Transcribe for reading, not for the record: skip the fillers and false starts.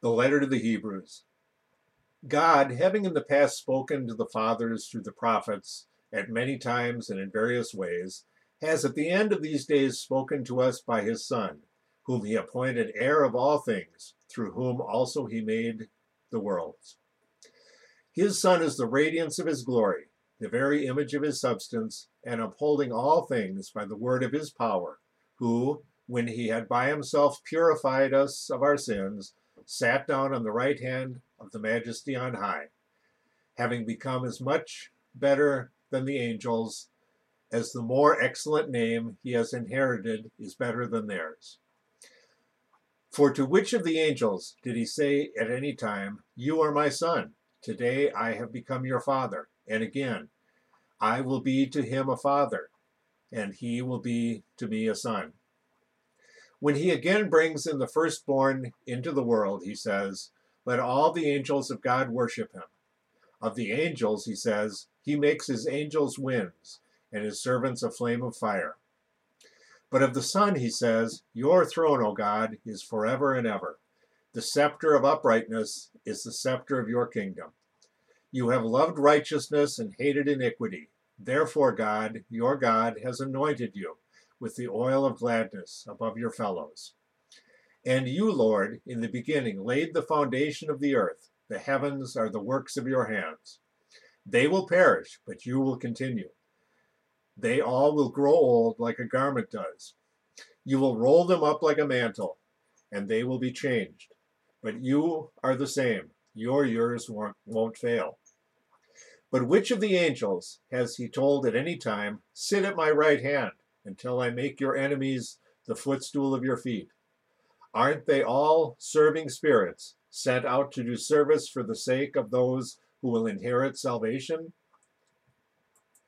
The letter to the Hebrews. God, having in the past spoken to the fathers through the prophets at many times and in various ways, has at the end of these days spoken to us by his Son, whom he appointed heir of all things, through whom also he made the worlds. His Son is the radiance of his glory, the very image of his substance, and upholding all things by the word of his power, who, when he had by himself purified us of our sins, sat down on the right hand of the Majesty on high, having become as much better than the angels, as the more excellent name he has inherited is better than theirs. For to which of the angels did he say at any time, "You are my son, today I have become your father"? And again, "I will be to him a father, and he will be to me a son"? When he again brings in the firstborn into the world, he says, "Let all the angels of God worship him." Of the angels, he says, "He makes his angels winds, and his servants a flame of fire." But of the Son, he says, "Your throne, O God, is forever and ever. The scepter of uprightness is the scepter of your kingdom. You have loved righteousness and hated iniquity. Therefore God, your God, has anointed you with the oil of gladness above your fellows. And you, Lord, in the beginning laid the foundation of the earth. The heavens are the works of your hands. They will perish, but you will continue. They all will grow old like a garment does. You will roll them up like a mantle, and they will be changed. But you are the same. Your years won't fail. But which of the angels has he told at any time, "Sit at my right hand until I make your enemies the footstool of your feet"? Aren't they all serving spirits, sent out to do service for the sake of those who will inherit salvation?